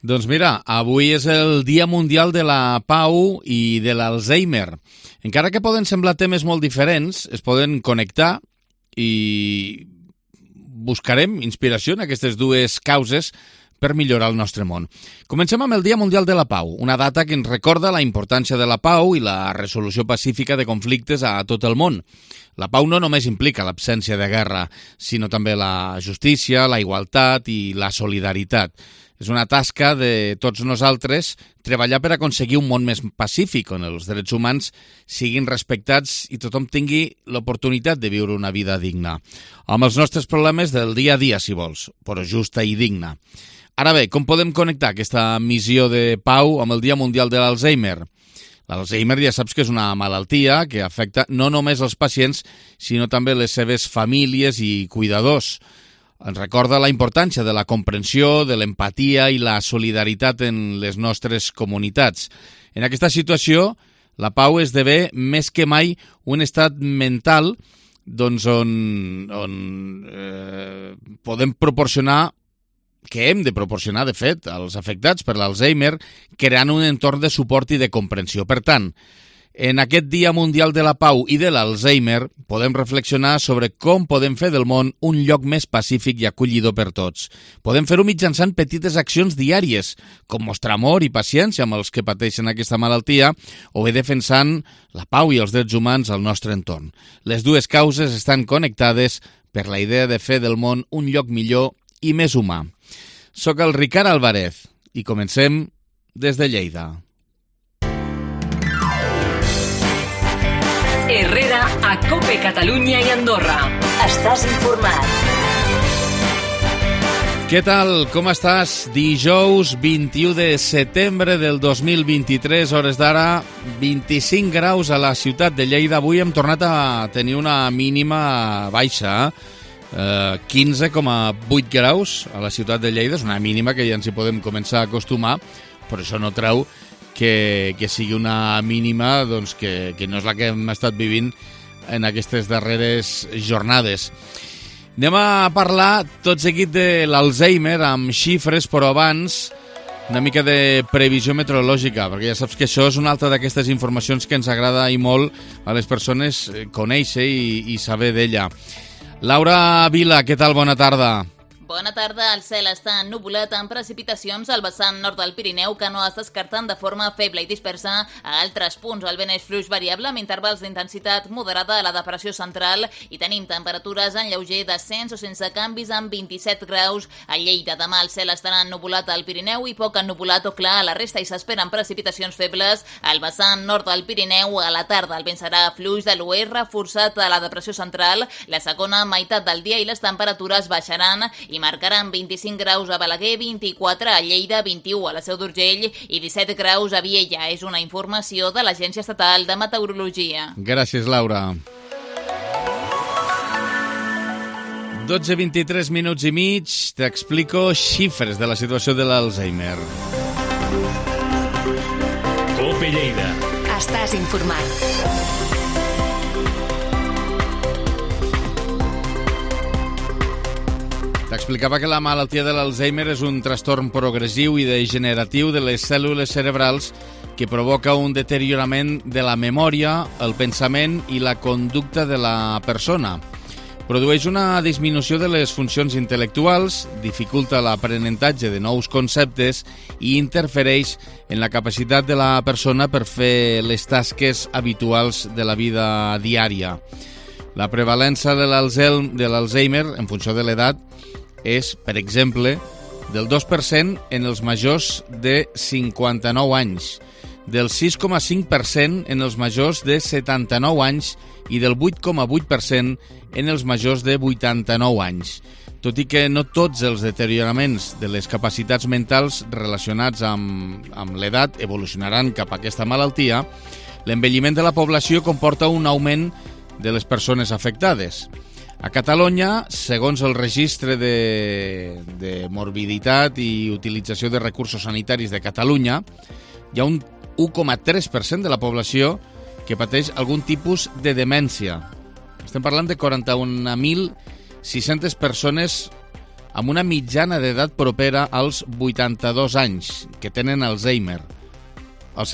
Doncs mira, avui és el Dia Mundial de la Pau i de l'Alzheimer. Encara que poden semblar temes molt diferents, es poden connectar i buscarem inspiració en aquestes dues causes per millorar el nostre món. Comencem amb el Dia Mundial de la Pau, una data que ens recorda la importància de la pau i la resolució pacífica de conflictes a tot el món. La pau no només implica l'absència de guerra, sinó també la justícia, la igualtat i la solidaritat. És una tasca de tots nosaltres treballar per aconseguir un món més pacífic, on els drets humans siguin respectats i tothom tingui l'oportunitat de viure una vida digna. Amb els nostres problemes del dia a dia, si vols, però justa i digna. Ara bé, com podem connectar aquesta missió de pau amb el Dia Mundial de l'Alzheimer? L'Alzheimer ja saps que és una malaltia que afecta no només els pacients, sinó també les seves famílies i cuidadors. Ens recorda la importància de la comprensió, de l'empatia i la solidaritat en les nostres comunitats. En aquesta situació, la pau esdevé més que mai un estat mental on podem proporcionar, que hem de proporcionar, de fet, als afectats per l'Alzheimer, creant un entorn de suport i de comprensió. Per tant, en aquest Dia Mundial de la Pau i de l'Alzheimer podem reflexionar sobre com podem fer del món un lloc més pacífic i acollidor per tots. Podem fer-ho mitjançant petites accions diàries, com mostrar amor i paciència amb els que pateixen aquesta malaltia, o bé defensant la pau i els drets humans al nostre entorn. Les dues causes estan connectades per la idea de fer del món un lloc millor i més humà. Soc el Ricard Álvarez i comencem des de Lleida. Herrera a COPE Catalunya i Andorra. Estàs informat. Què tal? Com estàs? Dijous 21 de setembre del 2023, hores d'ara, 25 graus a la ciutat de Lleida. Avui hem tornat a tenir una mínima baixa, 15,8 graus a la ciutat de Lleida. És una mínima que ja ens hi podem començar a acostumar, però això no treu que sigui una mínima doncs, que no és la que hem estat vivint en aquestes darreres jornades. Anem a parlar tot seguit de l'Alzheimer amb xifres, però abans una mica de previsió meteorològica, perquè ja saps que això és una altra d'aquestes informacions que ens agrada i molt a les persones conèixer i saber d'ella. Laura Vila, què tal? Bona tarda. Bona tarda. El cel està ennuvolat amb precipitacions al vessant nord del Pirineu que no es descarten de forma feble i dispersa a altres punts. El vent és fluix variable amb intervals d'intensitat moderada a la depressió central i tenim temperatures en lleuger descens o sense canvis amb 27 graus a Lleida. Demà el cel estarà ennuvolat al Pirineu i poc ennuvolat o clar a la resta i s'esperen precipitacions febles al vessant nord del Pirineu. A la tarda el vent serà fluix de l'oest reforçat a la depressió central. La segona meitat del dia i les temperatures baixaran i marcaran 25 graus a Balaguer, 24 a Lleida, 21 a la Seu d'Urgell i 17 graus a Viella. És una informació de l'Agència Estatal de Meteorologia. Gràcies, Laura. 12:23 minuts i mig, t'explico xifres de la situació de l'Alzheimer. COPE Lleida. Estàs informat. T'explicava que la malaltia de l'Alzheimer és un trastorn progressiu i degeneratiu de les cèl·lules cerebrals que provoca un deteriorament de la memòria, el pensament i la conducta de la persona. Produeix una disminució de les funcions intel·lectuals, dificulta l'aprenentatge de nous conceptes i interfereix en la capacitat de la persona per fer les tasques habituals de la vida diària. La prevalença de l'Alzheimer, en funció de l'edat, és, per exemple, del 2% en els majors de 59 anys, del 6,5% en els majors de 79 anys i del 8,8% en els majors de 89 anys. Tot i que no tots els deterioraments de les capacitats mentals relacionats amb l'edat evolucionaran cap a aquesta malaltia, l'envelliment de la població comporta un augment de les persones afectades. A Catalunya, segons el registre de morbiditat i utilització de recursos sanitaris de Catalunya, hi ha un 1,3% de la població que pateix algun tipus de demència. Estem parlant de 41.600 persones amb una mitjana d'edat propera als 82 anys, que tenen Alzheimer. El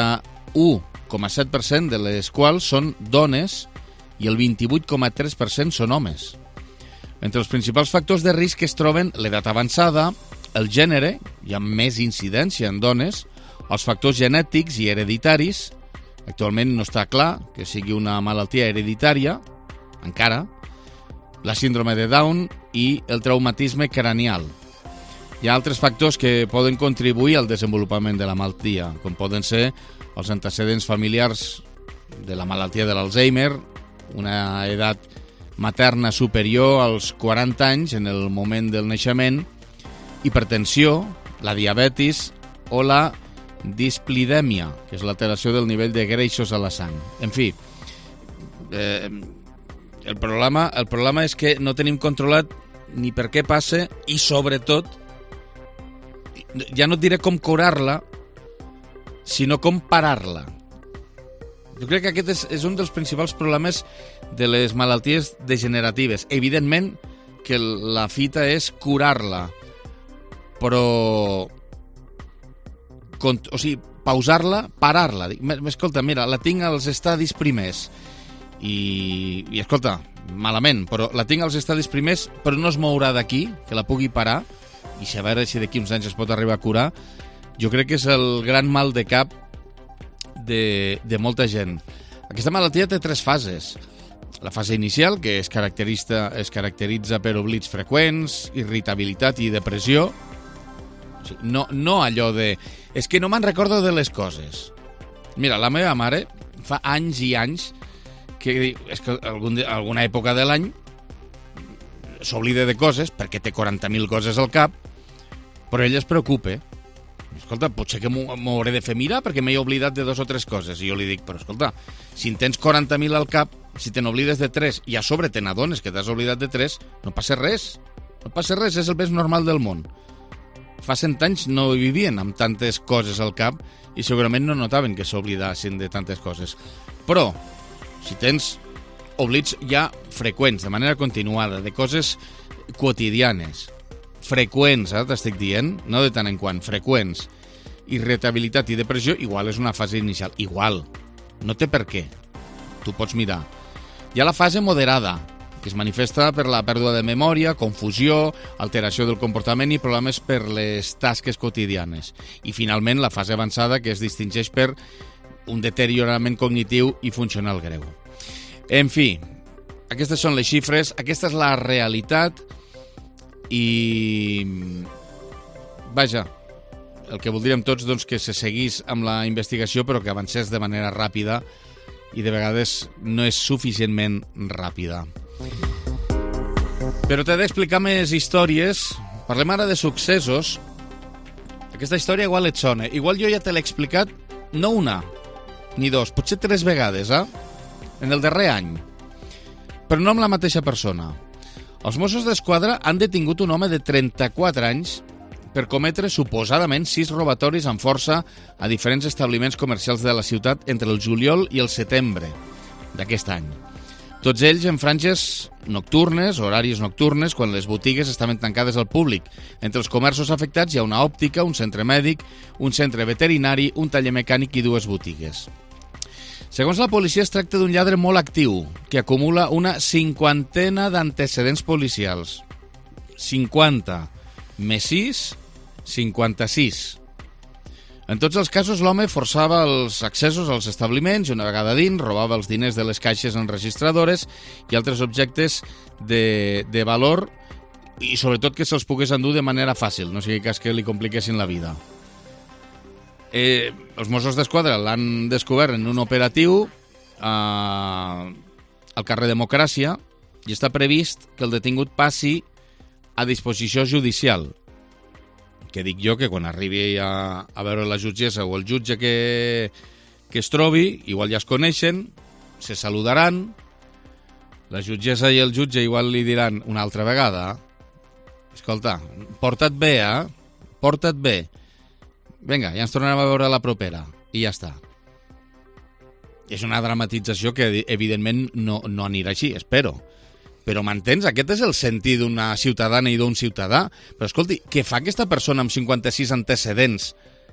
71,7% de les quals són dones i el 28,3% són homes. Entre els principals factors de risc es troben l'edat avançada, el gènere, hi ha més incidència en dones, els factors genètics i hereditaris, actualment no està clar que sigui una malaltia hereditària, encara, la síndrome de Down i el traumatisme cranial. Hi ha altres factors que poden contribuir al desenvolupament de la malaltia, com poden ser els antecedents familiars de la malaltia de l'Alzheimer, una edat materna superior als 40 anys en el moment del naixement, hipertensió, la diabetis o la displidèmia, que és l'alteració del nivell de greixos a la sang. En fi, el problema és que no tenim controlat ni per què passa i, sobretot, ja no et diré com curar-la, sinó com parar-la. Jo crec que aquest és un dels principals problemes de les malalties degeneratives. Evidentment que la fita és curar-la, però... o sigui, pausar-la, parar-la. Escolta, mira, la tinc als estadis primers i escolta, malament, però la tinc als estadis primers, però no es mourà d'aquí, que la pugui parar, i si a veure si d'aquí uns anys es pot arribar a curar. Jo crec que és el gran mal de cap de molta gent. Aquesta malaltia té 3 fases. La fase inicial, que es caracteritza per oblits freqüents, irritabilitat i depressió. No allò de... És que no me'n recordo de les coses. Mira, la meva mare fa anys i anys que és que alguna època de l'any s'oblida de coses perquè té 40.000 coses al cap, però ella es preocupa. Escolta, potser que m'ho hauré de fer mirar perquè m'he oblidat de 2 o 3 coses. I jo li dic, però escolta, si en tens 40.000 al cap, si te n'oblides de 3 i a sobre te n'adones que t'has oblidat de 3, no passa res. No passa res, és el més normal del món. Fa 100 anys no vivien amb tantes coses al cap i segurament no notaven que s'oblidassin de tantes coses. Però, si tens oblits ja freqüents, de manera continuada, de coses quotidianes, freqüents, t'estic dient, no de tant en quant, freqüents, irritabilitat i depressió, igual és una fase inicial. Igual. No té per què. Tu pots mirar. Hi ha la fase moderada, que es manifesta per la pèrdua de memòria, confusió, alteració del comportament i problemes per les tasques quotidianes. I finalment la fase avançada, que es distingeix per un deteriorament cognitiu i funcional greu. En fi, aquestes són les xifres, aquesta és la realitat i... Vaja, el que voldríem tots doncs, que se seguís amb la investigació però que avancés de manera ràpida i de vegades no és suficientment ràpida. Però t'he d'explicar més històries. Parlem ara de successos. Aquesta història igual et sona. Igual jo ja te l'he explicat, no una, ni dos, potser 3 vegades, en el darrer any. Però no amb la mateixa persona. Els Mossos d'Esquadra han detingut un home de 34 anys per cometre suposadament 6 robatoris amb força a diferents establiments comercials de la ciutat entre el juliol i el setembre d'aquest any. Tots ells en franges nocturnes, horaris nocturnes, quan les botigues estaven tancades al públic. Entre els comerços afectats hi ha una òptica, un centre mèdic, un centre veterinari, un taller mecànic i 2 botigues. Segons la policia, es tracta d'un lladre molt actiu, que acumula una 50 d'antecedents policials. 50 més 6, 56. En tots els casos, l'home forçava els accessos als establiments i una vegada dins robava els diners de les caixes enregistradores i altres objectes de valor i sobretot que se'ls pogués endur de manera fàcil, no sigui cas que li compliquessin la vida. Els Mossos d'Esquadra l'han descobert en un operatiu al carrer Democràcia i està previst que el detingut passi a disposició judicial. Que dic jo que quan arribi a veure la jutgessa o el jutge que es trobi, igual ja es coneixen, se saludaran, la jutgessa i el jutge igual li diran una altra vegada: escolta, porta't bé, porta't bé. Vinga, ja ens tornarem a veure la propera. I ja està. És una dramatització que evidentment no anirà així, espero. Però m'entens? Aquest és el sentit d'una ciutadana i d'un ciutadà. Però escolti, què fa aquesta persona amb 56 antecedents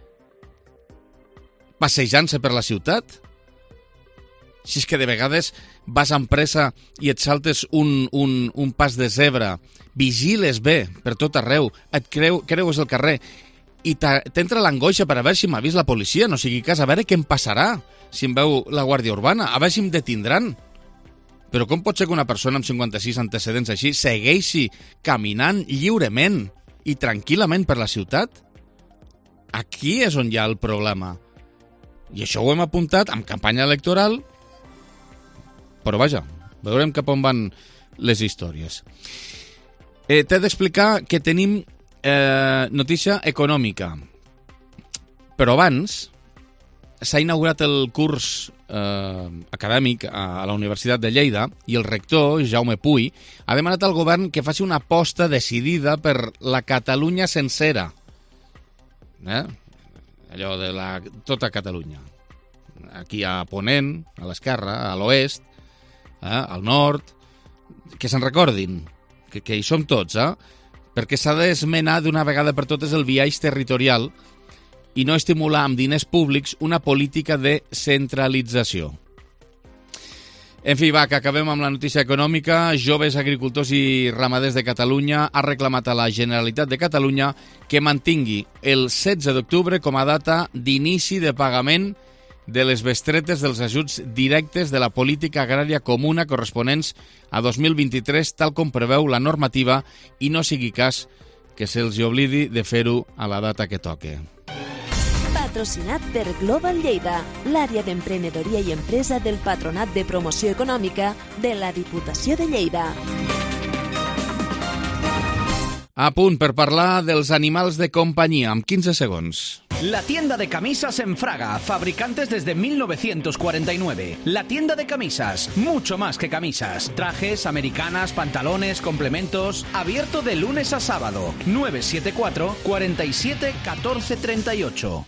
passejant-se per la ciutat? Si és que de vegades vas amb pressa i et saltes un pas de zebra, vigiles bé per tot arreu, et creues el carrer i t'entra l'angoixa per a veure si m'ha vist la policia, no sigui cas, a veure què em passarà si em veu la Guàrdia Urbana, a veure si em detindran. Però com pot ser que una persona amb 56 antecedents així segueixi caminant lliurement i tranquil·lament per la ciutat? Aquí és on hi ha el problema. I això ho hem apuntat amb campanya electoral, però vaja, veurem cap on van les històries. T'he d'explicar que tenim notícia econòmica. Però abans s'ha inaugurat el curs acadèmic a la Universitat de Lleida i el rector, Jaume Puy, ha demanat al govern que faci una aposta decidida per la Catalunya sencera. Allò de tota Catalunya. Aquí a Ponent, a l'esquerra, a l'oest, al nord, que se'n recordin, que hi som tots, perquè s'ha d'esmenar d'una vegada per totes el biaix territorial i no estimular amb diners públics una política de centralització. En fi, va, que acabem amb la notícia econòmica. Joves agricultors i ramaders de Catalunya ha reclamat a la Generalitat de Catalunya que mantingui el 16 d'octubre com a data d'inici de pagament de les bestretes dels ajuts directes de la política agrària comuna corresponents a 2023, tal com preveu la normativa, i no sigui cas que se'ls oblidi de fer-ho a la data que toque. Patrocinat per Global Lleida, l'àrea d'emprenedoria i empresa del Patronat de Promoció Econòmica de la Diputació de Lleida. A punt per parlar dels animals de companyia, amb 15 segons. La tienda de camisas en Fraga, fabricantes desde 1949. La tienda de camisas, mucho más que camisas. Trajes, americanas, pantalones, complementos. Abierto de lunes a sábado. 974 47 14 38.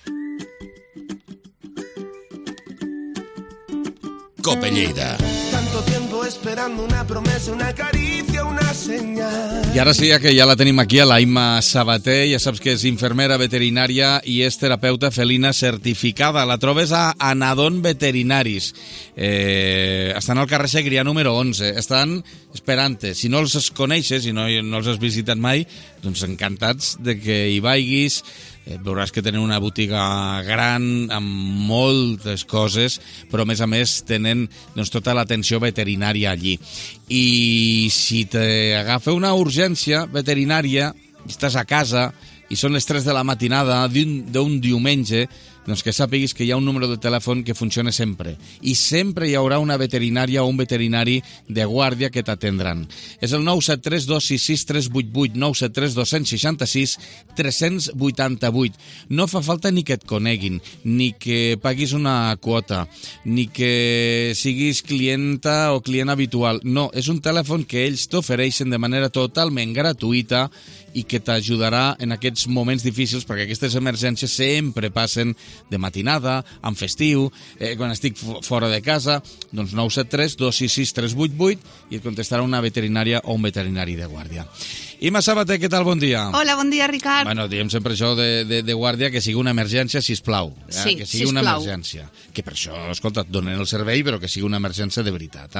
Cope Lleida. Tanto tiempo esperando una promesa, una caricia, una señal. I ara sí, que ja la tenim aquí, a l'Aima Sabater. Ja saps que és infermera veterinària i és terapeuta felina certificada. La trobes a Anadon Veterinaris. Estan al carrer Segrià número 11. Estan esperant-te. Si no els coneixes i no els has visitat mai, doncs encantats de que hi vagis. Veuràs que tenen una botiga gran amb moltes coses, però a més tenen doncs, tota l'atenció veterinària allí. I si t'agafa una urgència veterinària, estàs a casa i són les 3 de la matinada d'un diumenge, doncs que sàpiguis que hi ha un número de telèfon que funciona sempre. I sempre hi haurà una veterinària o un veterinari de guàrdia que t'atendran. És el 973 266 388, 973 266 388. No fa falta ni que et coneguin, ni que paguis una quota, ni que siguis clienta o client habitual. No, és un telèfon que ells t'ofereixen de manera totalment gratuïta i que t'ajudarà en aquests moments difícils, perquè aquestes emergències sempre passen de matinada, en festiu, quan estic fora de casa, doncs 973 266 388 i et contestarà una veterinària o un veterinari de guàrdia. Ima Sabater, què tal? Bon dia. Hola, bon dia, Ricard. Bueno, diem sempre això de guàrdia, que sigui una emergència, sisplau. Sí, que sigui sisplau. una emergència. Que per això, escolta, et donen el servei, però que sigui una emergència de veritat.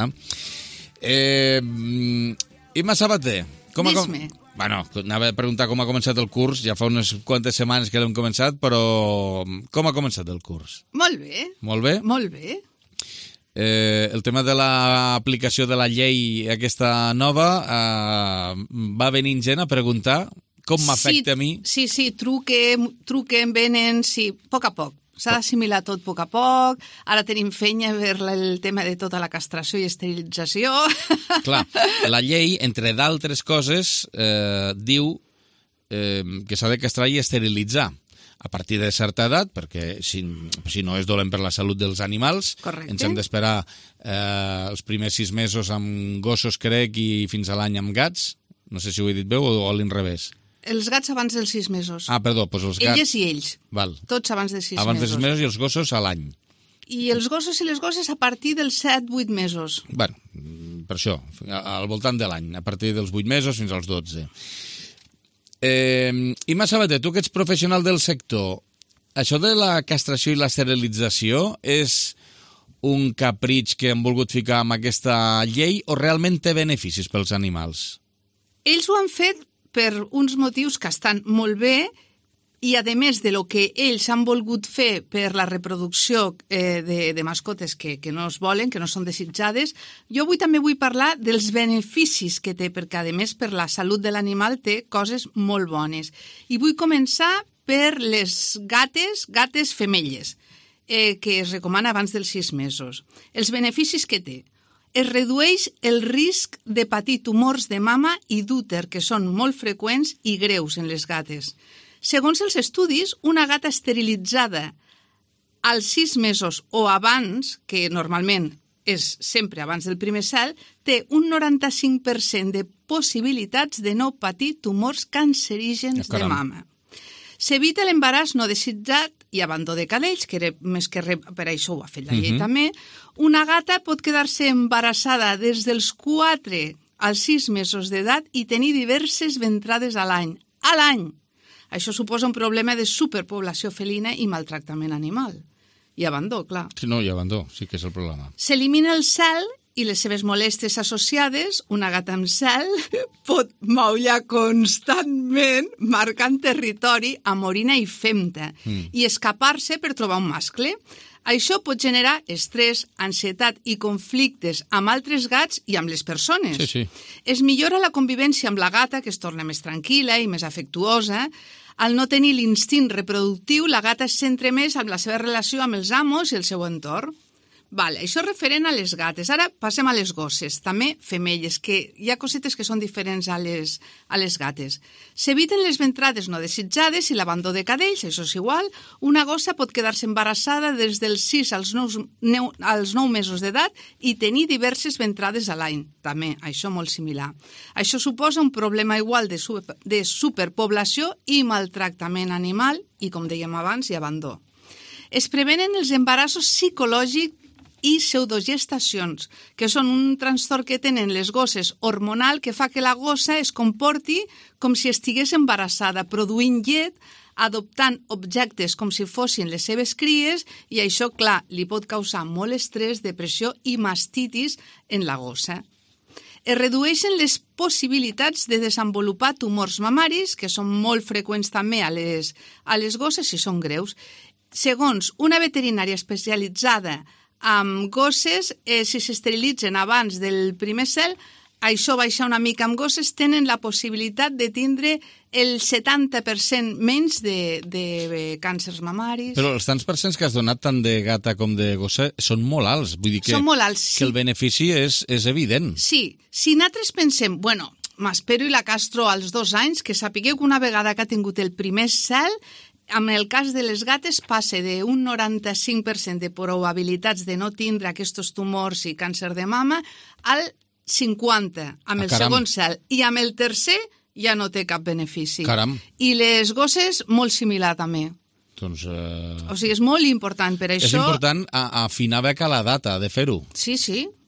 Ima Sabater, Dis-me. Bueno, anava a preguntar com ha començat el curs, ja fa unes quantes setmanes que l'hem començat, però com ha començat el curs? Molt bé. Molt bé? Molt bé. El tema de l'aplicació de la llei aquesta nova va venint gent a preguntar com m'afecta a mi. Sí, truquen, venen, sí, a poc. S'ha d'assimilar tot a poc a poc. Ara tenim feina per el tema de tota la castració i esterilització. Clar, la llei, entre d'altres coses, diu que s'ha de castrar i esterilitzar a partir de certa edat, perquè si no és dolent per la salut dels animals. Correcte. Ens hem d'esperar els primers 6 mesos amb gossos, crec, i fins a l'any amb gats. No sé si ho he dit bé o a l'inrevés. Els gats abans dels 6 mesos. Ah, perdó, doncs els gats... Elles i ells. Val. Tots abans de 6 mesos. Abans de 6 mesos i els gossos a l'any. I els gossos i les gosses a partir dels 7-8 mesos. Bueno, per això, al voltant de l'any, a partir dels 8 mesos fins als 12. Imma Sabater, tu que ets professional del sector, això de la castració i la esterilització és un capritx que han volgut ficar amb aquesta llei o realment té beneficis pels animals? Ells ho han fet per uns motius que estan molt bé i, a més de lo que ells han volgut fer per la reproducció de mascotes que no es volen, que no són desitjades, jo també vull parlar dels beneficis que té, perquè, a més, per la salut de l'animal té coses molt bones. I vull començar per les gates femelles, que es recomana abans dels 6 mesos. Els beneficis que té. Es redueix el risc de patir tumors de mama i d'úter, que són molt freqüents i greus en les gates. Segons els estudis, una gata esterilitzada als 6 mesos o abans, que normalment és sempre abans del primer cel, té un 95% de possibilitats de no patir tumors cancerígens de mama. S'evita l'embaràs no desitjat i abandó de cadells, que era més que res, per això ho ha fet la llei també. Una gata pot quedar-se embarassada des dels 4 als 6 mesos d'edat i tenir diverses ventrades a l'any. A l'any! Això suposa un problema de superpoblació felina i maltractament animal. I abandó, clar. Sí, no, i abandó, sí que és el problema. S'elimina el cel i les seves molèsties associades. Una gata amb cel pot maullar constantment, marcant territori amb orina i femta, i escapar-se per trobar un mascle. Això pot generar estrès, ansietat i conflictes amb altres gats i amb les persones. Sí. Es millora la convivència amb la gata, que es torna més tranquil·la i més afectuosa. Al no tenir l'instint reproductiu, la gata es centra més en la seva relació amb els amos i el seu entorn. Vale, això referent a les gates. Ara passem a les gosses, també femelles, que hi ha cosetes que són diferents a les gates. S'eviten les ventrades no desitjades i l'abandó de cadells, això és igual. Una gossa pot quedar-se embarassada des dels 6 als 9 mesos d'edat i tenir diverses ventrades a l'any. També, això molt similar. Això suposa un problema igual de superpoblació i maltractament animal i, com dèiem abans, i abandó. Es prevenen els embarassos psicològics i pseudogestacions, que són un trastorn que tenen les gosses hormonal que fa que la gossa es comporti com si estigués embarassada, produint llet, adoptant objectes com si fossin les seves cries, i això, clar, li pot causar molt estrès, depressió i mastitis en la gossa. Es redueixen les possibilitats de desenvolupar tumors mamaris, que són molt freqüents també a les gosses i són greus. Segons una veterinària especialitzada amb gosses, si s'esterilitzen abans del primer cel, això baixa una mica amb gosses, tenen la possibilitat de tindre el 70% menys de càncers mamaris. Però els tants percents que has donat tant de gata com de gossa són molt alts. Vull dir que, són molt alts, sí. Que el benefici és evident. Sí, si nosaltres pensem, m'espero i la castro als 2 anys, que sapigueu que una vegada que ha tingut el primer cel, en el cas de les gates passa d'un 95% de probabilitats de no tindre aquests tumors i càncer de mama al 50% amb el segon cel. I amb el tercer ja no té cap benefici. Caram. I les gosses, molt similar també. Doncs, o sigui, és molt important per això. És important afinar bé a la data de fer-ho. Sí.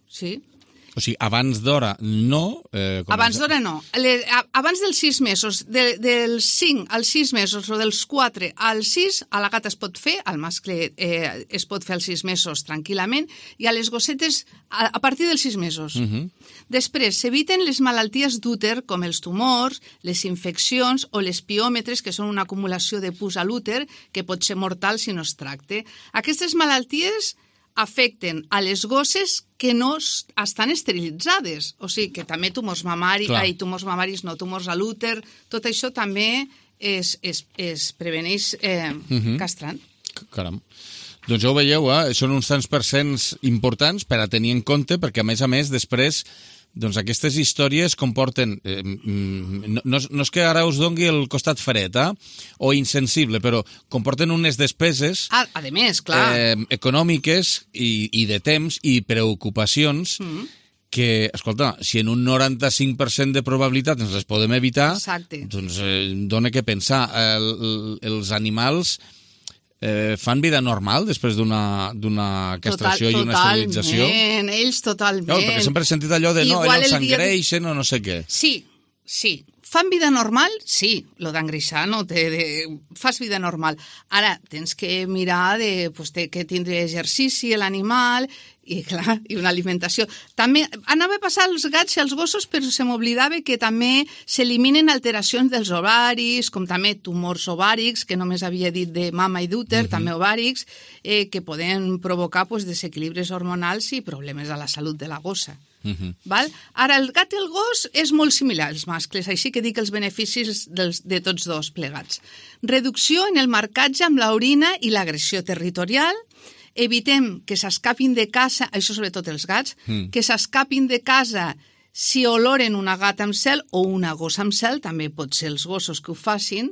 O sigui, abans d'hora no... Abans d'hora no. Abans dels 6 mesos, dels 5 als 6 mesos o dels 4 als 6, a la gata es pot fer, al mascle es pot fer als 6 mesos tranquil·lament, i a les gossetes a partir dels 6 mesos. Després, s'eviten les malalties d'úter, com els tumors, les infeccions o les piòmetres, que són una acumulació de pus a l'úter, que pot ser mortal si no es tracta. Aquestes malalties afecten a les gosses que no estan esterilitzades. O sigui, que també tumors mamaris, tumors no, tumors a l'úter, tot això també es preveneix castrant. Caram. Doncs ja ho veieu, són uns tants percents importants per a tenir en compte, perquè a més, després, doncs aquestes històries comporten... No és que ara us dongui el costat fred, o insensible, però comporten unes despeses... A més, clar. Econòmiques i de temps i preocupacions que, escolta, si en un 95% de probabilitat ens les podem evitar, doncs dona què pensar. Els animals fan vida normal després d'una castració i una esterilització? Totalment, ells totalment. No, perquè sempre he sentit allò de no, ells s'engreixen o no sé què. Sí. Fan vida normal? Sí, lo d'engreixar no fas vida normal. Ara, tens que mirar que tindre exercici l'animal i, clar, i una alimentació. També anava a passar als gats i als gossos, però se m'oblidava que també s'eliminen alteracions dels ovaris, com també tumors ovàrics, que només havia dit de mama i d'úter, també ovàrics, que poden provocar desequilibris hormonals i problemes a la salut de la gossa. Val? Ara, el gat i el gos és molt similar als mascles, així que dic els beneficis de tots dos plegats. Reducció en el marcatge amb l'orina i l'agressió territorial, evitem que s'escapin de casa, això sobretot els gats, que s'escapin de casa si oloren una gata amb cel o una gossa amb cel, també pot ser els gossos que ho facin,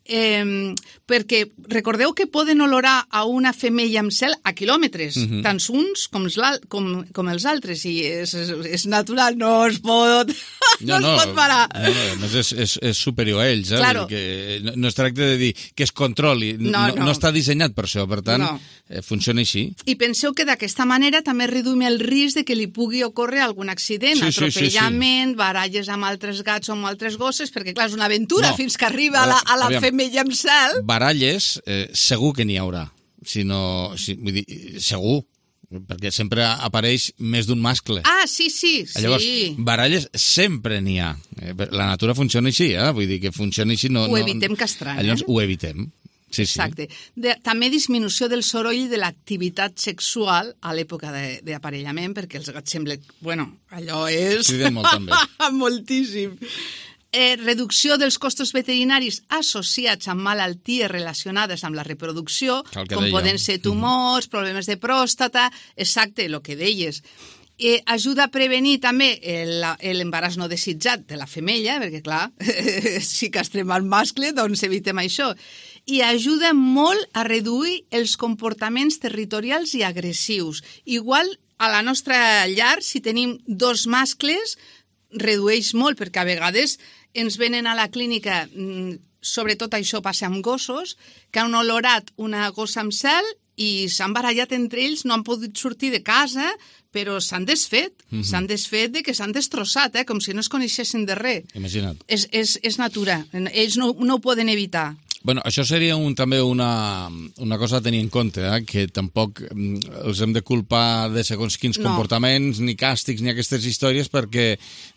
perquè recordeu que poden olorar a una femella amb cel a quilòmetres, tant uns com els altres, i és natural, no es pot parar. No, és superior a ells, claro. No es tracta de dir que es controli, no està dissenyat per això, per tant, funciona així. I penseu que d'aquesta manera també reduïm el risc de que li pugui ocórrer algun accident, atropellament, baralles amb altres gats o amb altres gosses, perquè clar, és una aventura fins que arriba a la femella amb cel. Baralles, segur que n'hi haurà. Vull dir, segur, perquè sempre apareix més d'un mascle. Sí. Llavors, baralles sempre n'hi ha. La natura funciona així, vull dir que funciona així. Ho evitem castrant. Llavors, ho evitem. Sí. Exacte. També disminució del soroll i de l'activitat sexual a l'època d'aparellament, perquè els gats sembla... allò és... Criden molt, també. Moltíssim. Reducció dels costos veterinaris associats amb malalties relacionades amb la reproducció, com poden ser tumors, problemes de pròstata, exacte, el que deies. Ajuda a prevenir també l'embaràs no desitjat de la femella, perquè clar, si castrem el mascle, doncs evitem això. I ajuda molt a reduir els comportaments territorials i agressius. Igual a la nostra llar, si tenim dos mascles, redueix molt, perquè a vegades ens venen a la clínica, sobretot això passa amb gossos, que han olorat una gossa amb cel i s'han barallat entre ells, no han pogut sortir de casa, però s'han desfet. S'han desfet de que s'han destrossat, com si no es coneixessin de res. Imagina't. És natura. Ells no ho poden evitar. Bueno, això seria també una cosa a tenir en compte, que tampoc els hem de culpar de segons quins comportaments, ni càstigs, ni aquestes històries, perquè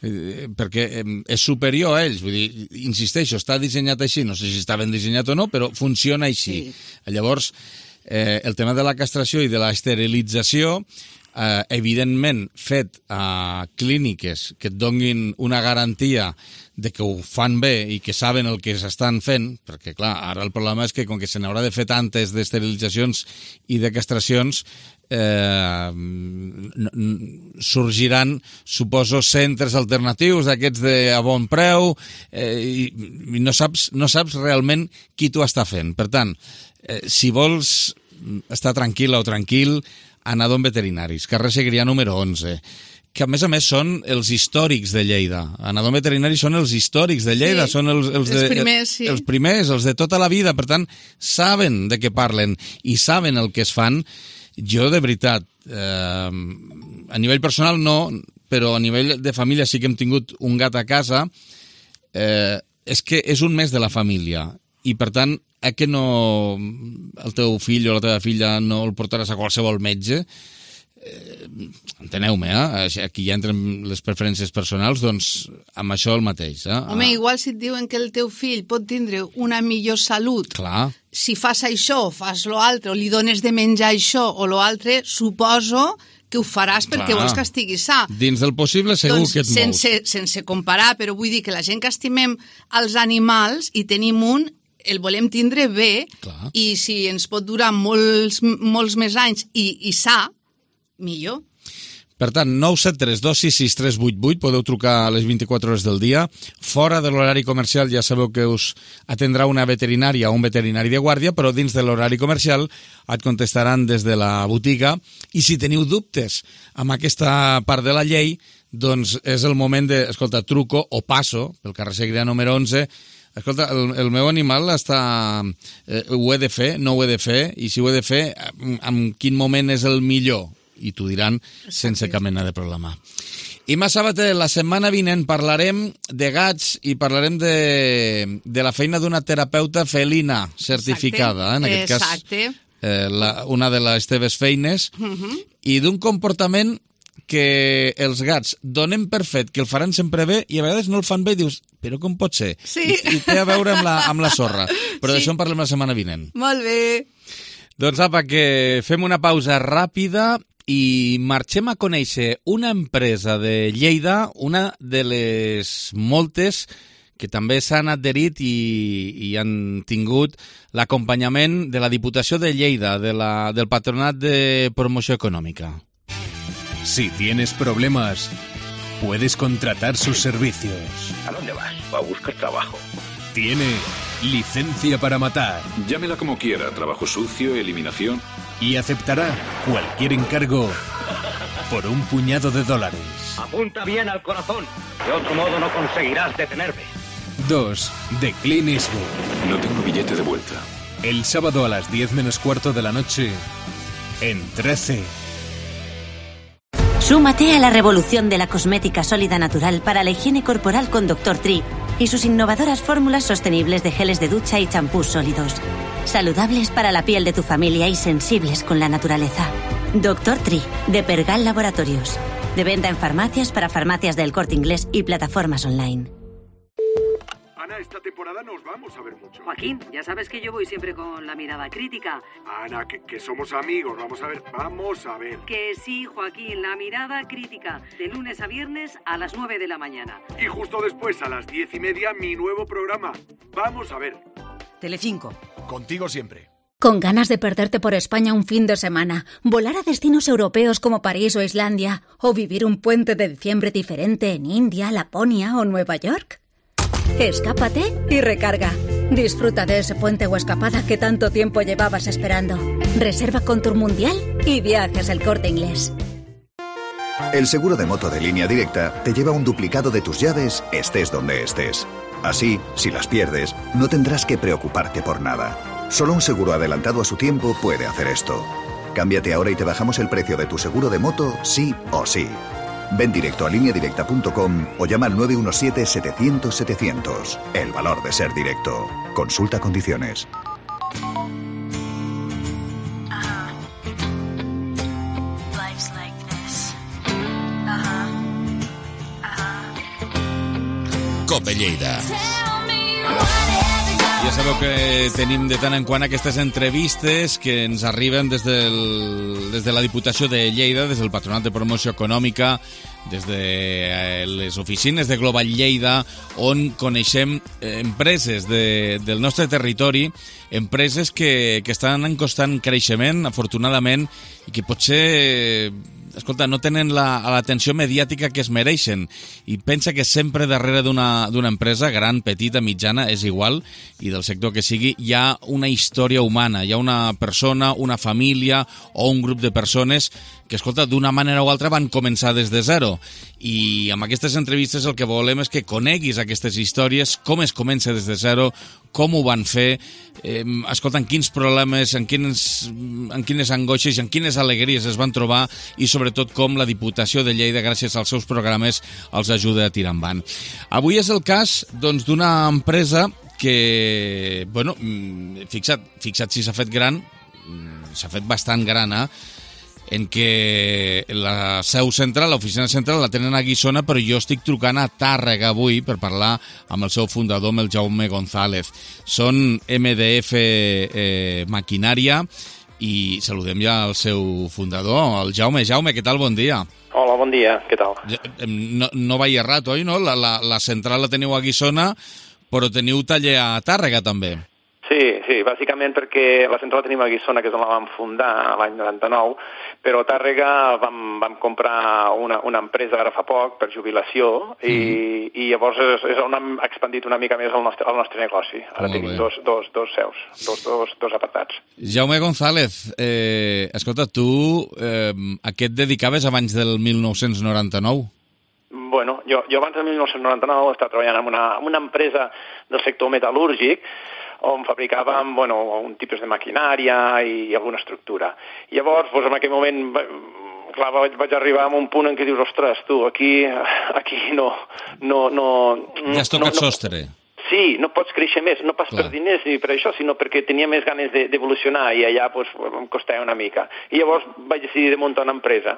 és superior a ells. Vull dir, insisteixo, està dissenyat així, no sé si està ben dissenyat o no, però funciona així. Sí. Llavors, el tema de la castració i de l'esterilització, evidentment fet a clíniques que et donin una garantia de que ho fan bé i que saben el que s'estan fent, perquè clar, ara el problema és que com que se n'haurà de fer tantes d'esterilitzacions i de castracions, sorgiran, suposo, centres alternatius d'aquests a bon preu i no saps realment qui t'ho està fent. Per tant, si vols estar tranquil·la o tranquil, anar d'on veterinaris, carrer Segrià número 11, que a més són els històrics de Lleida. Anadom Veterinari són els històrics de Lleida, són els primers, els de tota la vida, per tant, saben de què parlen i saben el que es fan. Jo, de veritat, a nivell personal no, però a nivell de família sí que hem tingut un gat a casa, és que és un mes de la família i, per tant, que no el teu fill o la teva filla no el portaràs a qualsevol metge, enteneu-me, aquí ja entren les preferències personals, doncs amb això el mateix. Home, igual si et diuen que el teu fill pot tindre una millor salut, clar, si fas això, fas l'altre, o li dones de menjar això o l'altre, suposo que ho faràs perquè vols que estigui sa. Dins del possible segur que et mous. Sense comparar, però vull dir que la gent que estimem els animals i tenim un, el volem tindre bé. Clar. I si ens pot durar molts més anys i sa, millor. Per tant, 973266388, podeu trucar a les 24 hores del dia. Fora de l'horari comercial ja sabeu que us atendrà una veterinària o un veterinari de guàrdia, però dins de l'horari comercial et contestaran des de la botiga. I si teniu dubtes amb aquesta part de la llei, doncs és el moment de, escolta, truco o passo pel carrer Segrià número 11 escolta, el meu animal està... ho he de fer, no ho he de fer, i si ho he de fer, en quin moment és el millor? I t'ho diran sense cap mena de problema. Imma Sabater, la setmana vinent parlarem de gats i parlarem de la feina d'una terapeuta felina certificada, en aquest cas una de les teves feines, i d'un comportament que els gats donen per fet que el faran sempre bé i a vegades no el fan bé i dius, però com pot ser? Sí. I té a veure amb la sorra. Però d'això en parlem la setmana vinent. Molt bé. Doncs apa, que fem una pausa ràpida i marxem a conèixer una empresa de Lleida, una de les moltes que també s'han adherit i han tingut l'acompanyament de la Diputació de Lleida, del Patronat de Promoció Econòmica. Si tienes problemas, puedes contratar sus servicios. ¿A dónde vas? A buscar trabajo. Tiene licencia para matar. Llámela como quiera, trabajo sucio, eliminación. Y aceptará cualquier encargo por un puñado de dólares. Apunta bien al corazón. De otro modo no conseguirás detenerme. 2. De Clint Eastwood. No tengo billete de vuelta. El sábado a las 10 menos cuarto de la noche en 13. Súmate a la revolución de la cosmética sólida natural para la higiene corporal con Dr. Tree y sus innovadoras fórmulas sostenibles de geles de ducha y champús sólidos. Saludables para la piel de tu familia y sensibles con la naturaleza. Dr. Tree, de Pergal Laboratorios. De venta en farmacias para farmacias del Corte Inglés y plataformas online. Ana, esta temporada nos vamos a ver mucho. Joaquín, ya sabes que yo voy siempre con la mirada crítica. Ana, que somos amigos, vamos a ver. Que sí, Joaquín, la mirada crítica. De lunes a viernes a las 9 de la mañana. Y justo después, a las 10:30, mi nuevo programa. Vamos a ver. Telecinco. Contigo siempre. ¿Con ganas de perderte por España un fin de semana, volar a destinos europeos como París o Islandia, o vivir un puente de diciembre diferente en India, Laponia o Nueva York? Escápate y recarga. Disfruta de ese puente o escapada que tanto tiempo llevabas esperando. Reserva con Tour Mundial y Viajes El Corte Inglés. El seguro de moto de Línea Directa te lleva un duplicado de tus llaves, estés donde estés. Así, si las pierdes, no tendrás que preocuparte por nada. Solo un seguro adelantado a su tiempo puede hacer esto. Cámbiate ahora y te bajamos el precio de tu seguro de moto, sí o sí. Ven directo a lineadirecta.com o llama al 917-700-700. El valor de ser directo. Consulta condiciones. COPE Lleida. Ja sabeu que tenim de tant en quant aquestes entrevistes que ens arriben des de la Diputació de Lleida, des del Patronat de Promoció Econòmica, des de les oficines de Global Lleida, on coneixem empreses del nostre territori, empreses que estan en constant creixement, afortunadament, i que potser... escolta, no tenen l'atenció mediàtica que es mereixen, i pensa que sempre darrere d'una empresa, gran, petita, mitjana, és igual, i del sector que sigui, hi ha una història humana, hi ha una persona, una família o un grup de persones que, escolta, d'una manera o altra van començar des de zero, i amb aquestes entrevistes el que volem és que coneguis aquestes històries, com es comença des de zero, com ho van fer, escolta, en quins problemes, en quines angoixes i en quines alegries es van trobar, i sobretot com la Diputació de Lleida, gràcies als seus programes, els ajuda a tirar endavant. Avui és el cas d'una empresa que, bueno, fixa't si s'ha fet gran, s'ha fet bastant gran, en què la seu central, l'oficina central, la tenen a Guissona, però jo estic trucant a Tàrrega avui per parlar amb el seu fundador, amb el Jaume González. Són MDF Maquinària i saludem ja el seu fundador, el Jaume. Jaume, què tal? Bon dia. Hola, bon dia. Què tal? No vaig errat, oi? No? La central la teniu a Guissona, però teniu taller a Tàrrega, també. Sí, bàsicament perquè la central la tenim a Guissona, que és on la vam fundar l'any 99, però a Tàrrega vam comprar una empresa ara fa poc per jubilació i llavors és on hem expandit una mica més el nostre negoci. Ara tenim dos seus, dos apartats. Jaume González, escolta, tu a què et dedicaves abans del 1999? Bueno, Jo abans de 1999 estava treballant en una empresa del sector metal·lúrgic on fabricàvem un tipus de maquinària i alguna estructura. I llavors, en aquell moment, clar, vaig arribar a un punt en què dius, ostres, tu, aquí no... Ja has tocat sostre. Sí, no pots créixer més, no pas per diners ni per això, sinó perquè tenia més ganes d'evolucionar i allà em costava una mica. I llavors vaig decidir de muntar una empresa.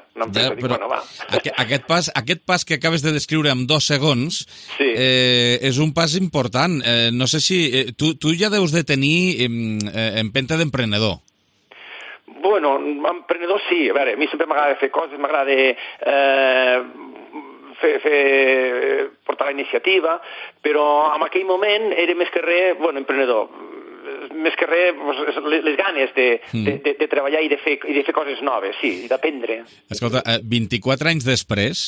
Aquest pas que acabes de descriure en 2 segons és un pas important. No sé si... Tu ja deus de tenir empenta d'emprenedor. Bueno, emprenedor sí. A veure, a mi sempre m'agrada fer coses, m'agrada portar la iniciativa, però en aquell moment era més que res, emprenedor, més que res les ganes de treballar i de fer coses noves, sí, i d'aprendre. Escolta, 24 anys després,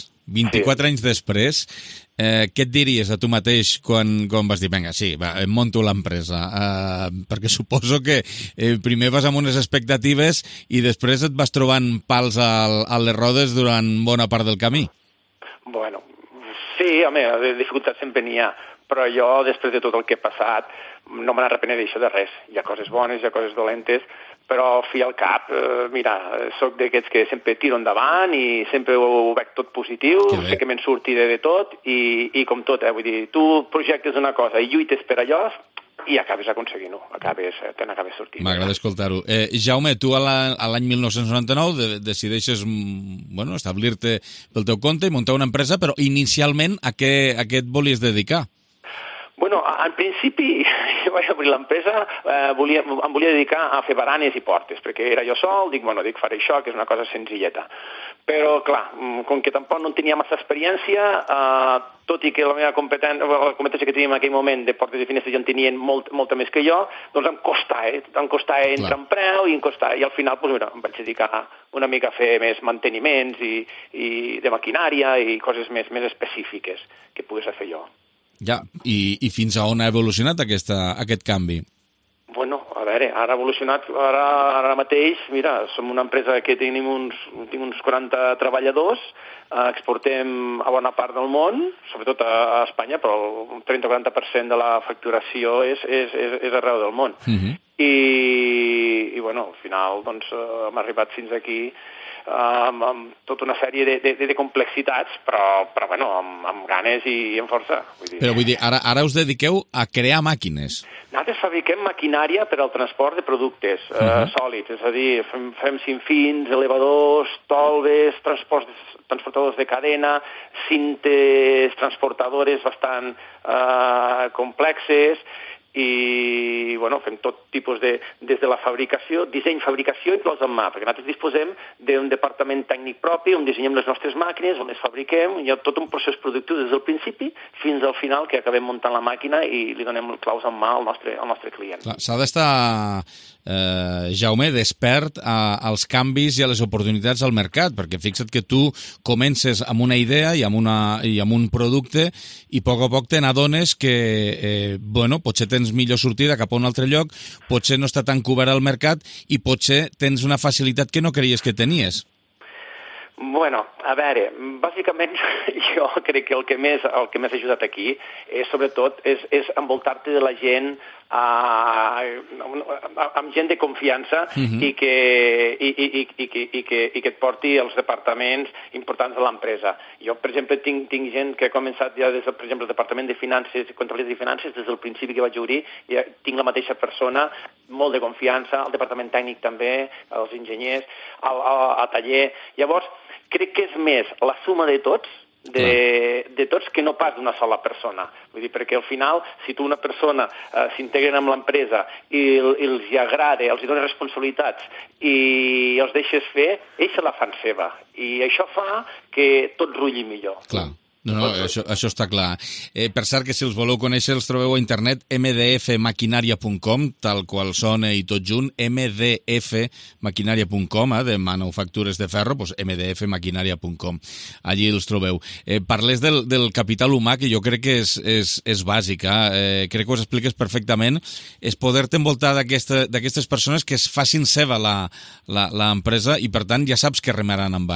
què et diries a tu mateix quan vas dir, vinga, sí, em monto l'empresa? Perquè suposo que primer vas amb unes expectatives i després et vas trobant pals a les rodes durant bona part del camí. Bueno, sí, home, de dificultats sempre n'hi ha, però jo, després de tot el que he passat, no me n'arrepenedeixo de res. Hi ha coses bones, hi ha coses dolentes, però fi al cap, mira, soc d'aquests que sempre tiro endavant i sempre ho veig tot positiu, sé que me'n sortiré de tot i com tot, vull dir, tu projectes una cosa i lluites per allò i acabes aconseguint-ho, te n'acabes sortint. M'agrada escoltar-ho. Jaume, tu a l'any 1999 decideixes establir-te pel teu compte i muntar una empresa, però inicialment a què et volies dedicar? Bueno, en principi, jo vaig obrir l'empresa, em volia dedicar a fer baranes i portes, perquè era jo sol, dic, faré això, que és una cosa senzilleta. Però, clar, com que tampoc no tenia massa experiència, tot i que la competència que tenia en aquell moment de portes i finestres ja en tenien molta més que jo, doncs em costava entrar en preu i al final em vaig dedicar una mica a fer més manteniments i de maquinària i coses més específiques que pogués fer jo. Ja, i fins a on ha evolucionat aquest canvi? Bueno, a veure, ara ha evolucionat, ara mateix, mira, som una empresa que tinc uns 40 treballadors, exportem a bona part del món, sobretot a Espanya, però el 30-40% de la facturació és arreu del món. I bueno, al final doncs, hem arribat fins aquí amb tota una sèrie de complexitats, però bueno, amb ganes i amb força. Però vull dir, ara us dediqueu a crear màquines. Nosaltres fabriquem maquinària per al transport de productes sòlids, és a dir, fem sinfins, elevadors, tolves, transportadors de cadena, cintes transportadores bastant complexes, i bueno, fem tot tipus des de la fabricació, disseny, fabricació i inclòs en mà, perquè nosaltres disposem d'un departament tècnic propi on dissenyem les nostres màquines, on les fabriquem, hi ha tot un procés productiu des del principi fins al final que acabem muntant la màquina i li donem claus en mà al nostre client. S'ha d'estar, Jaume, despert als canvis i a les oportunitats al mercat, perquè fixa't que tu comences amb una idea i amb un producte i a poc te n'adones que, potser tens millor sortida cap a un altre lloc, potser no està tan cobert al mercat i potser tens una facilitat que no creies que tenies. Bueno, a veure, bàsicament jo crec que el que més ha ajudat aquí és, sobretot, és envoltar-te de la gent amb gent de confiança i que et porti als departaments importants de l'empresa. Jo, per exemple, tinc gent que ha començat ja des del, per exemple, el Departament de Finances i Comptabilitat i Finances, des del principi que vaig obrir, ja tinc la mateixa persona, molt de confiança, el Departament Tècnic també, els enginyers, al taller. Llavors, crec que és més la suma de tots, de tots que no pas d'una sola persona. Vull dir, perquè al final, si tu una persona s'integren amb l'empresa i els hi agrada, els hi dona responsabilitats i els deixes fer, ells se la fan seva. I això fa que tot rulli millor. Clar. No, això està clar. Per cert, que si els voleu conèixer els trobeu a internet mdfmaquinaria.com, tal qual sona i tot junt, mdfmaquinaria.com, de manufactures de ferro, doncs mdfmaquinaria.com. Allí els trobeu. Parles del capital humà, que jo crec que és bàsic. Crec que ho expliques perfectament. És poder-te envoltar d'aquestes persones que es facin seva l'empresa i, per tant, ja saps que remaran endavant.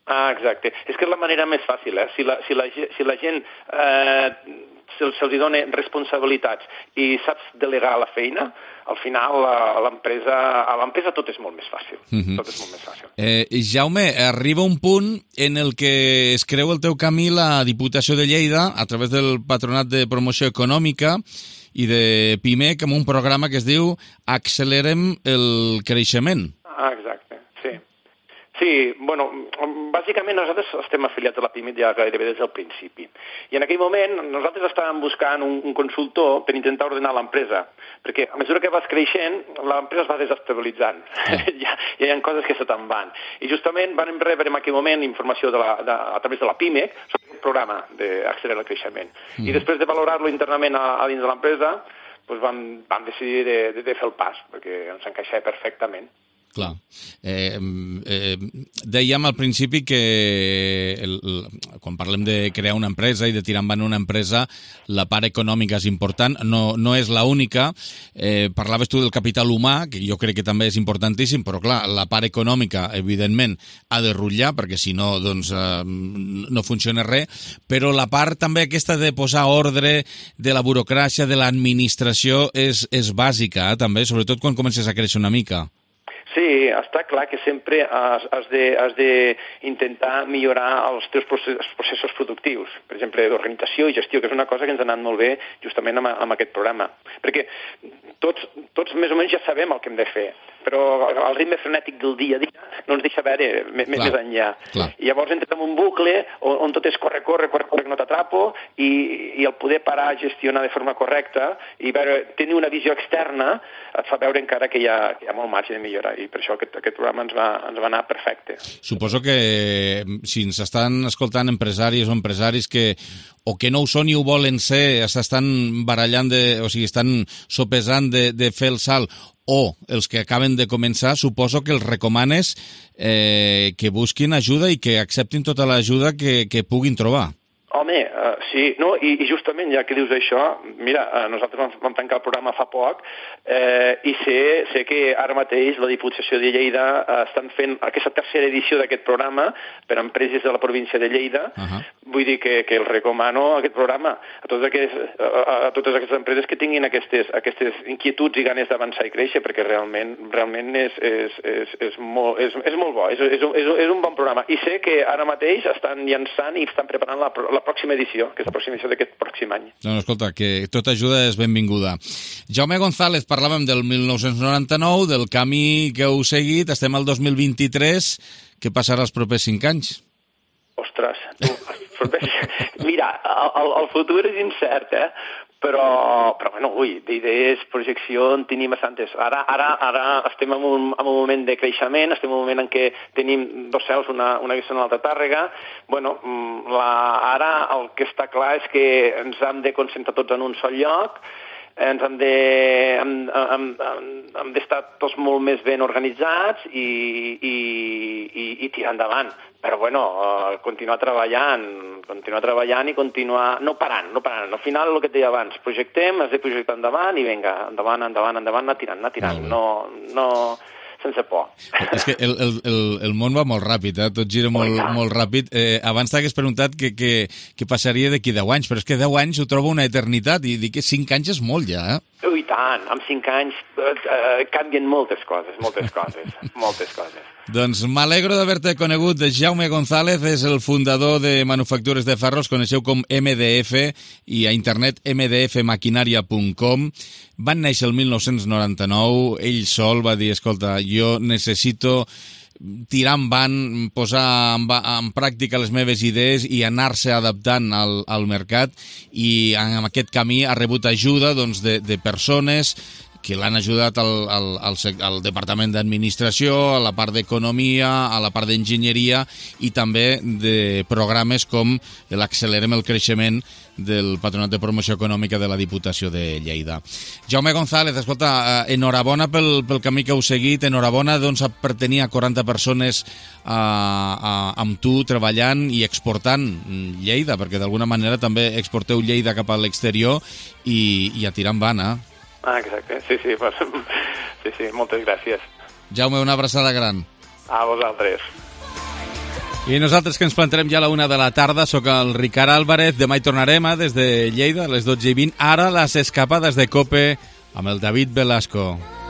Exacte. És que és la manera més fàcil, eh? Si la gent se'ls dona responsabilitats i saps delegar la feina, al final a l'empresa tot és molt més fàcil. Tot és molt més fàcil. Jaume, arriba un punt en el que es creu el teu camí la Diputació de Lleida a través del Patronat de Promoció Econòmica i de PIMEC amb un programa que es diu Accelerem el creixement. Exacte, sí. Sí, bueno, bàsicament nosaltres estem afiliats a la PIMEC ja gairebé des del principi. I en aquell moment nosaltres estàvem buscant un consultor per intentar ordenar l'empresa, perquè a mesura que vas creixent, l'empresa es va desestabilitzant. Ja hi ha coses que se te'n van. I justament vam rebre en aquell moment informació a través de la PIMEC sobre aquest programa d'Accelerem el creixement. I després de valorar-lo internament a dins de l'empresa, doncs vam decidir de fer el pas, perquè ens encaixava perfectament. Clar. Dèiem al principi que quan parlem de crear una empresa i de tirar endavant una empresa, la part econòmica és important, no és l'única. Parlaves tu del capital humà, que jo crec que també és importantíssim, però clar, la part econòmica, evidentment, ha de rutllar, perquè si no, doncs, no funciona res, però la part també aquesta de posar ordre de la burocràcia, de l'administració, és bàsica, també, sobretot quan comences a créixer una mica. Sí, està clar que sempre has d'intentar millorar els teus processos productius, per exemple, d'organització i gestió, que és una cosa que ens ha anat molt bé justament amb aquest programa. Perquè tots més o menys ja sabem el que hem de fer, però el ritme frenètic del dia a dia no ens deixa veure més enllà. I llavors entrem en un bucle on tot és corre, no t'atrapo, i el poder parar, gestionar de forma correcta i tenir una visió externa et fa veure encara que hi ha molt marge de millora, i per això aquest programa ens va anar perfecte. Suposo que si ens estan escoltant empresaris o empresaris que o que no ho són i ho volen ser, s'estan barallant, o sigui, estan sopesant de fer el salt, o els que acaben de començar, suposo que els recomanes que busquin ajuda i que acceptin tota l'ajuda que puguin trobar. Home, sí, no, i justament ja que dius això, mira, nosaltres vam tancar el programa fa poc i sé que ara mateix la Diputació de Lleida estan fent aquesta tercera edició d'aquest programa per a empreses de la província de Lleida. Vull dir que els recomano aquest programa a totes aquestes empreses que tinguin aquestes inquietuds i ganes d'avançar i créixer, perquè realment és molt bo, és un bon programa. I sé que ara mateix estan llançant i estan preparant la pròxima edició, que és la pròxima edició d'aquest pròxim any. No, escolta, que tota ajuda és benvinguda. Jaume González, parlàvem del 1999, del camí que heu seguit, estem al 2023, què passarà els propers 5 anys? Ostres, mira, el futur és incert, però bueno, d'idees, projecció, en tenim bastantes. Ara estem en un moment de creixement, estem en un moment en què tenim 2 seus, una que són a l'Alta Tàrrega. Bueno, ara el que està clar és que ens hem de concentrar tots en un sol lloc, ens hem d'estar tots molt més ben organitzats i tirar endavant. Però bueno, continuar treballant i continuar, no parant. Al final, el que et deia abans, projectem, has de projectar endavant i vinga, endavant, anar tirant. No, sense por. És que el món va molt ràpid, tot gira molt ràpid. Abans t'hagués preguntat què passaria d'aquí 10 anys, però és que 10 anys ho trobo una eternitat, i dic que 5 anys és molt ja, I tant, amb 5 anys canvien moltes coses. Doncs m'alegro d'haver-te conegut. Jaume González és el fundador de Manufactures de Ferros, coneixeu com MDF, i a internet mdfmaquinaria.com. Van néixer el 1999, ell sol va dir, escolta, jo necessito tirar endavant, posar en pràctica les meves idees i anar-se adaptant al mercat, i en aquest camí ha rebut ajuda de persones que l'han ajudat al Departament d'Administració, a la part d'Economia, a la part d'Enginyeria, i també de programes com l'Accelerem el creixement del Patronat de Promoció Econòmica de la Diputació de Lleida. Jaume González, escolta, enhorabona pel camí que heu seguit, enhorabona per tenir 40 persones amb tu treballant i exportant Lleida, perquè d'alguna manera també exporteu Lleida cap a l'exterior i a tirar endavant, exacte, sí, moltes gràcies. Jaume, una abraçada gran. A vosaltres. I nosaltres que ens plantarem ja a la 1 de la tarda, sóc el Ricard Álvarez, demà hi tornarem des de Lleida a les 12:20. Ara les escapades de COPE amb el David Velasco.